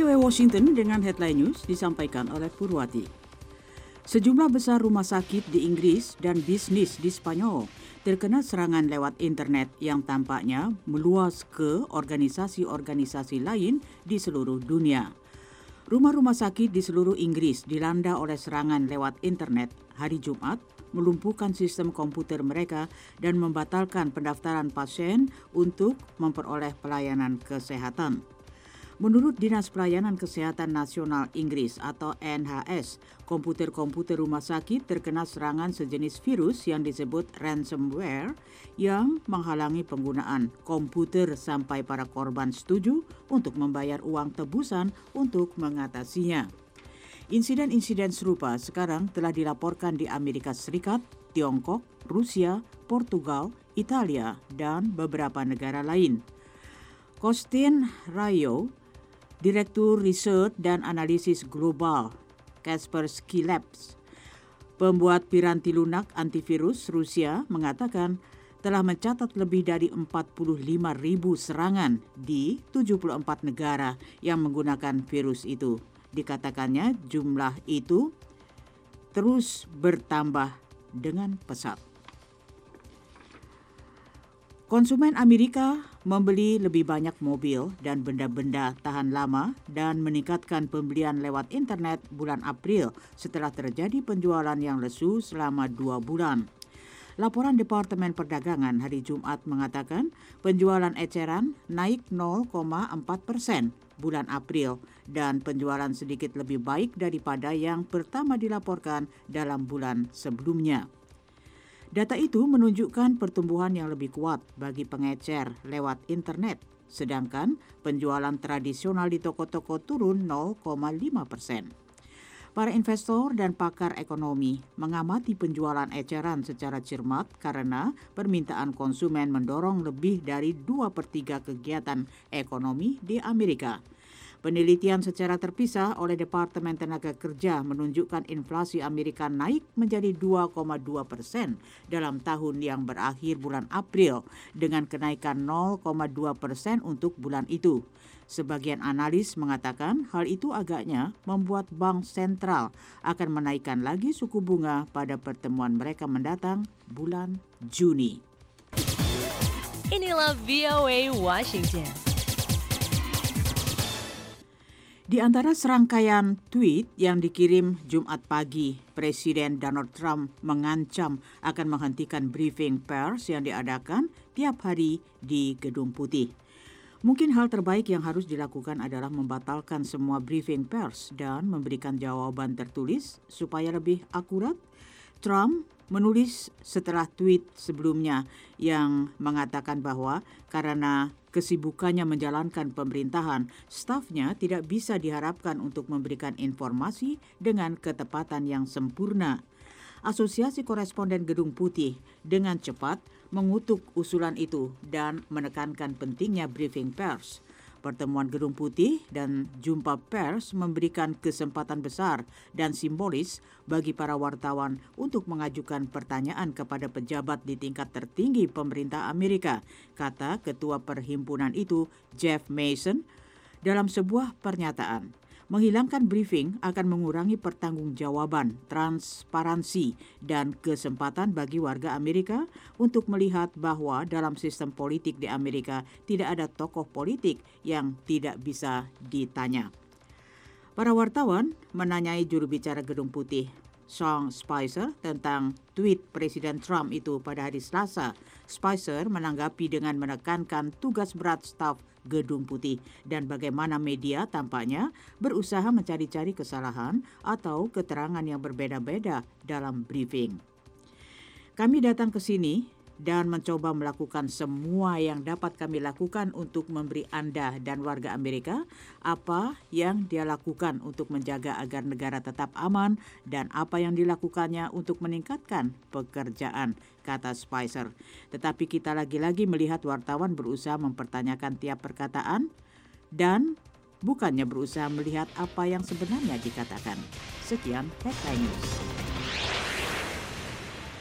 VOA Washington dengan headline news disampaikan oleh Purwati. Sejumlah besar rumah sakit di Inggris dan bisnis di Spanyol terkena serangan lewat internet yang tampaknya meluas ke organisasi-organisasi lain di seluruh dunia. Rumah-rumah sakit di seluruh Inggris dilanda oleh serangan lewat internet hari Jumat, melumpuhkan sistem komputer mereka dan membatalkan pendaftaran pasien untuk memperoleh pelayanan kesehatan. Menurut Dinas Pelayanan Kesehatan Nasional Inggris atau NHS, komputer-komputer rumah sakit terkena serangan sejenis virus yang disebut ransomware yang menghalangi penggunaan komputer sampai para korban setuju untuk membayar uang tebusan untuk mengatasinya. Insiden-insiden serupa sekarang telah dilaporkan di Amerika Serikat, Tiongkok, Rusia, Portugal, Italia, dan beberapa negara lain. Costin Rayo, Direktur Riset dan Analisis Global Kaspersky Labs, pembuat piranti lunak antivirus Rusia, mengatakan telah mencatat lebih dari 45.000 serangan di 74 negara yang menggunakan virus itu. Dikatakannya jumlah itu terus bertambah dengan pesat. Konsumen Amerika membeli lebih banyak mobil dan benda-benda tahan lama dan meningkatkan pembelian lewat internet bulan April setelah terjadi penjualan yang lesu selama 2 bulan. Laporan Departemen Perdagangan hari Jumat mengatakan penjualan eceran naik 0,4% bulan April dan penjualan sedikit lebih baik daripada yang pertama dilaporkan dalam bulan sebelumnya. Data itu menunjukkan pertumbuhan yang lebih kuat bagi pengecer lewat internet, sedangkan penjualan tradisional di toko-toko turun 0,5%. Para investor dan pakar ekonomi mengamati penjualan eceran secara cermat karena permintaan konsumen mendorong lebih dari 2/3 kegiatan ekonomi di Amerika. Penelitian secara terpisah oleh Departemen Tenaga Kerja menunjukkan inflasi Amerika naik menjadi 2,2% dalam tahun yang berakhir bulan April dengan kenaikan 0,2% untuk bulan itu. Sebagian analis mengatakan hal itu agaknya membuat bank sentral akan menaikkan lagi suku bunga pada pertemuan mereka mendatang bulan Juni. Inilah VOA Washington. Di antara serangkaian tweet yang dikirim Jumat pagi, Presiden Donald Trump mengancam akan menghentikan briefing pers yang diadakan tiap hari di Gedung Putih. Mungkin hal terbaik yang harus dilakukan adalah membatalkan semua briefing pers dan memberikan jawaban tertulis supaya lebih akurat. Trump menulis setelah tweet sebelumnya yang mengatakan bahwa karena kesibukannya menjalankan pemerintahan, stafnya tidak bisa diharapkan untuk memberikan informasi dengan ketepatan yang sempurna. Asosiasi Koresponden Gedung Putih dengan cepat mengutuk usulan itu dan menekankan pentingnya briefing pers. Pertemuan Gedung Putih dan jumpa pers memberikan kesempatan besar dan simbolis bagi para wartawan untuk mengajukan pertanyaan kepada pejabat di tingkat tertinggi pemerintah Amerika, kata Ketua Perhimpunan itu, Jeff Mason, dalam sebuah pernyataan. Menghilangkan briefing akan mengurangi pertanggungjawaban, transparansi, dan kesempatan bagi warga Amerika untuk melihat bahwa dalam sistem politik di Amerika tidak ada tokoh politik yang tidak bisa ditanya. Para wartawan menanyai juru bicara Gedung Putih, Sean Spicer, tentang tweet Presiden Trump itu pada hari Selasa. Spicer menanggapi dengan menekankan tugas berat staf Gedung Putih dan bagaimana media tampaknya berusaha mencari-cari kesalahan atau keterangan yang berbeda-beda dalam briefing. Kami datang ke sini dan mencoba melakukan semua yang dapat kami lakukan untuk memberi Anda dan warga Amerika apa yang dia lakukan untuk menjaga agar negara tetap aman dan apa yang dilakukannya untuk meningkatkan pekerjaan, kata Spicer. Tetapi kita lagi-lagi melihat wartawan berusaha mempertanyakan tiap perkataan dan bukannya berusaha melihat apa yang sebenarnya dikatakan. Sekian Headline News.